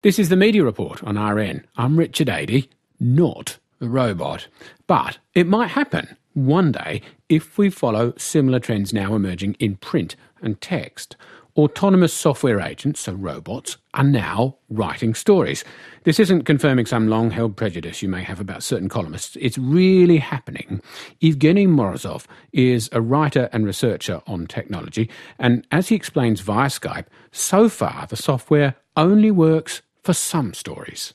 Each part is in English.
This is the Media Report on RN. I'm Richard Adey, not the robot. But it might happen one day if we follow similar trends now emerging in print and text. Autonomous software agents, so robots, are now writing stories. This isn't confirming some long-held prejudice you may have about certain columnists. It's really happening. Evgeny Morozov is a writer and researcher on technology, and as he explains via Skype, so far the software only works for some stories.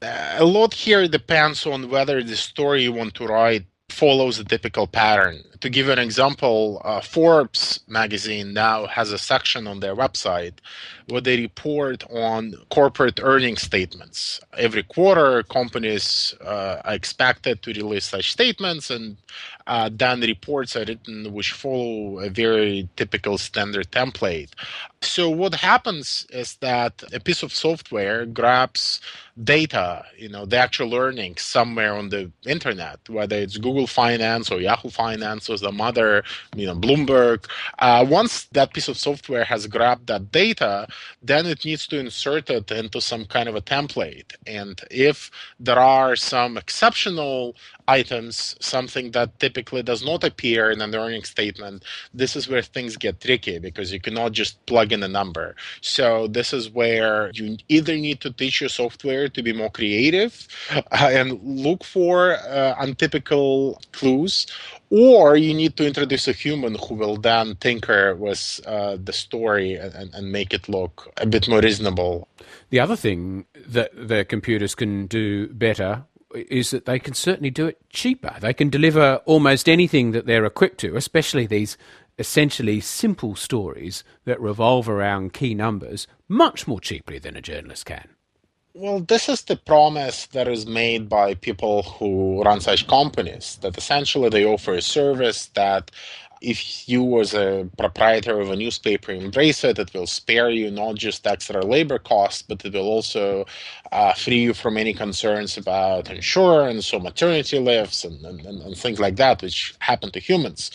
A lot here depends on whether the story you want to write follows a typical pattern. To give an example, Forbes magazine now has a section on their website where they report on corporate earnings statements. Every quarter, companies are expected to release such statements, and then reports are written which follow a very typical standard template. So what happens is that a piece of software grabs data, the actual earnings somewhere on the internet, whether it's Google Finance or Yahoo Finance or some other, Bloomberg. Once that piece of software has grabbed that data, then it needs to insert it into some kind of a template. And if there are some exceptional items, something that typically does not appear in an earnings statement, this is where things get tricky because you cannot just plug in a number. So this is where you either need to teach your software to be more creative and look for untypical clues, or you need to introduce a human who will then tinker with the story and make it look a bit more reasonable. The other thing that the computers can do better is that they can certainly do it cheaper. They can deliver almost anything that they're equipped to, especially these essentially simple stories that revolve around key numbers, much more cheaply than a journalist can. Well, this is the promise that is made by people who run such companies, that essentially they offer a service that if you as a proprietor of a newspaper embrace it, it will spare you not just extra labor costs, but it will also free you from any concerns about insurance or maternity leaves and things like that, which happen to humans.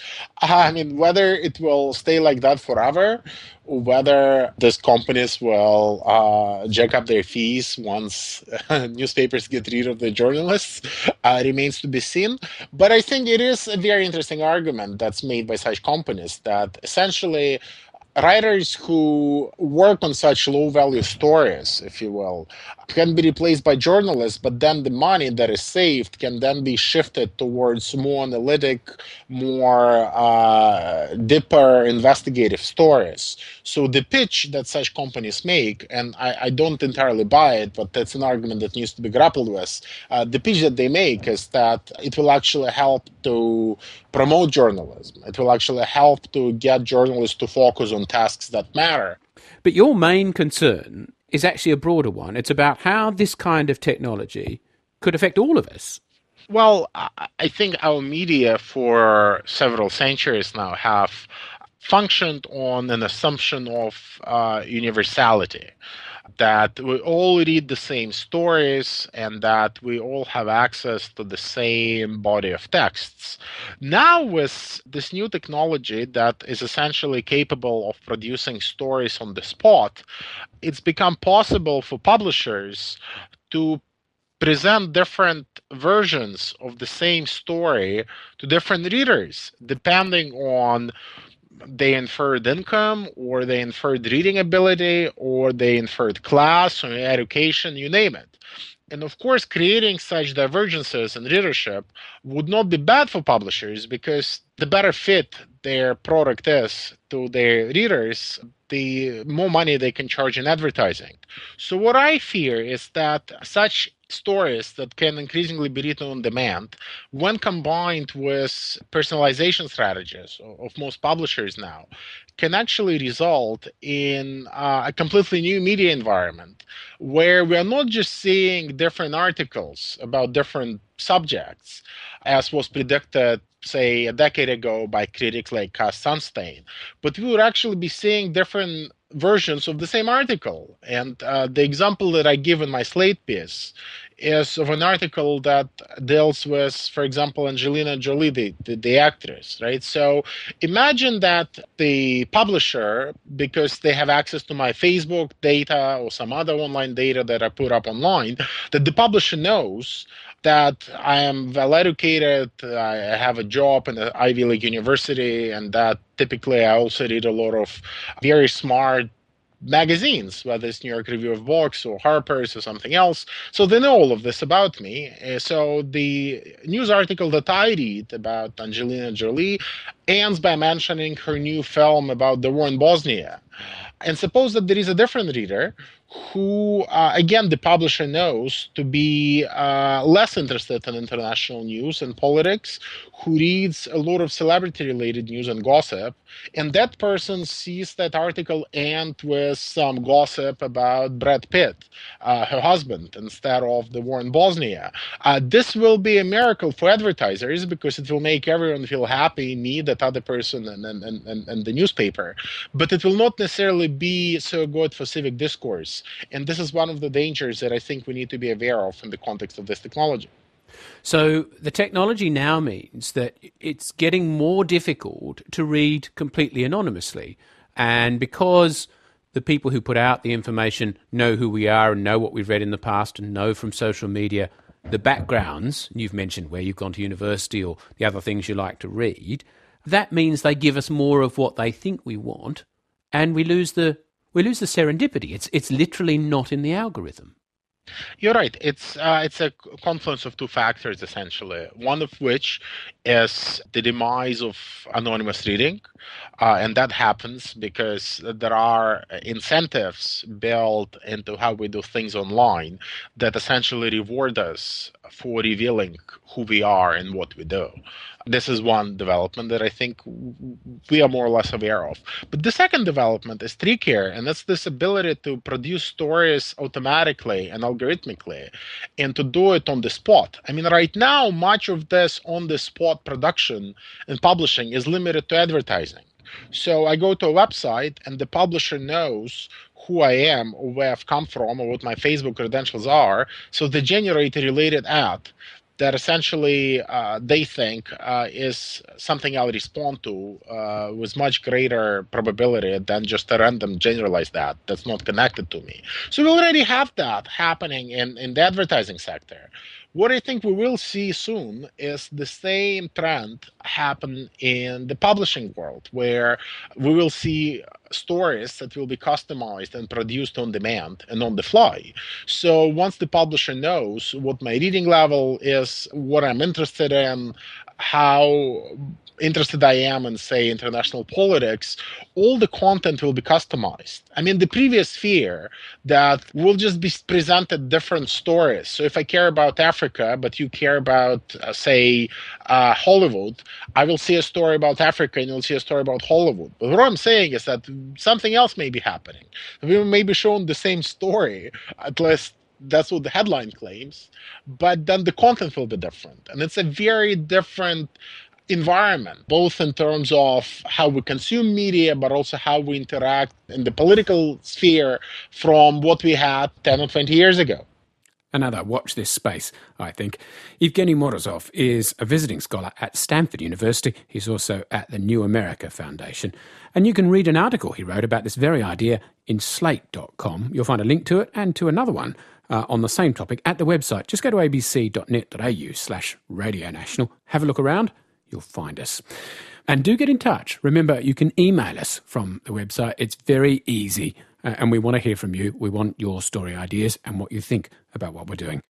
Whether it will stay like that forever, or whether these companies will jack up their fees once newspapers get rid of the journalists remains to be seen. But I think it is a very interesting argument that's made by such companies that essentially writers who work on such low-value stories, if you will, can be replaced by journalists, but then the money that is saved can then be shifted towards more analytic, more deeper investigative stories. So the pitch that such companies make, and I don't entirely buy it, but that's an argument that needs to be grappled with, the pitch that they make is that it will actually help to promote journalism. It will actually help to get journalists to focus on tasks that matter. But your main concern is actually a broader one. It's about how this kind of technology could affect all of us. Well, I think our media for several centuries now have functioned on an assumption of universality, that we all read the same stories and that we all have access to the same body of texts. Now, with this new technology that is essentially capable of producing stories on the spot, it's become possible for publishers to present different versions of the same story to different readers, depending on they inferred income, or they inferred reading ability, or they inferred class or education, you name it. And of course, creating such divergences in readership would not be bad for publishers, because the better fit their product is to their readers, the more money they can charge in advertising. So what I fear is that such stories that can increasingly be written on demand, when combined with personalization strategies of most publishers now, can actually result in a completely new media environment where we are not just seeing different articles about different subjects, as was predicted, say, a decade ago by critics like Cass Sunstein, but we would actually be seeing different versions of the same article. And the example that I give in my Slate piece is of an article that deals with, for example, Angelina Jolie, the actress, right? So imagine that the publisher, because they have access to my Facebook data or some other online data that I put up online, that the publisher knows that I am well educated, I have a job in an Ivy League university, and that typically I also read a lot of very smart magazines, whether it's New York Review of Books or Harper's or something else. So they know all of this about me. So the news article that I read about Angelina Jolie ends by mentioning her new film about the war in Bosnia. And suppose that there is a different reader who, again, the publisher knows to be less interested in international news and politics, who reads a lot of celebrity-related news and gossip, and that person sees that article end with some gossip about Brad Pitt, her husband, instead of the war in Bosnia. This will be a miracle for advertisers because it will make everyone feel happy, me, that other person, and the newspaper. But it will not necessarily be so good for civic discourse. And this is one of the dangers that I think we need to be aware of in the context of this technology. So the technology now means that it's getting more difficult to read completely anonymously. And because the people who put out the information know who we are and know what we've read in the past and know from social media the backgrounds, you've mentioned where you've gone to university or the other things you like to read, that means they give us more of what they think we want, and we lose the serendipity. It's literally not in the algorithm. You're right. It's a confluence of two factors, essentially. One of which is the demise of anonymous reading. And that happens because there are incentives built into how we do things online that essentially reward us for revealing who we are and what we do. This is one development that I think we are more or less aware of. But the second development is trickier, and that's this ability to produce stories automatically and algorithmically and to do it on the spot. I mean, right now, much of this on-the-spot production and publishing is limited to advertising. So I go to a website and the publisher knows who I am or where I've come from or what my Facebook credentials are. So they generate a related ad that essentially they think is something I'll respond to with much greater probability than just a random generalized ad that's not connected to me. So we already have that happening in the advertising sector. What I think we will see soon is the same trend happen in the publishing world, where we will see stories that will be customized and produced on demand and on the fly. So once the publisher knows what my reading level is, what I'm interested in, how interested I am in, say, international politics, all the content will be customized. I mean, the previous fear that we'll just be presented different stories. So if I care about Africa, but you care about, say, Hollywood, I will see a story about Africa and you'll see a story about Hollywood. But what I'm saying is that something else may be happening. We may be shown the same story, at least that's what the headline claims, but then the content will be different. And it's a very different environment, both in terms of how we consume media, but also how we interact in the political sphere from what we had 10 or 20 years ago. Another watch this space, I think. Evgeny Morozov is a visiting scholar at Stanford University. He's also at the New America Foundation. And you can read an article he wrote about this very idea in slate.com. You'll find a link to it and to another one on the same topic at the website. Just go to abc.net.au/Radio National. Have a look around. You'll find us. And do get in touch. Remember, you can email us from the website. It's very easy. And we want to hear from you. We want your story ideas and what you think about what we're doing.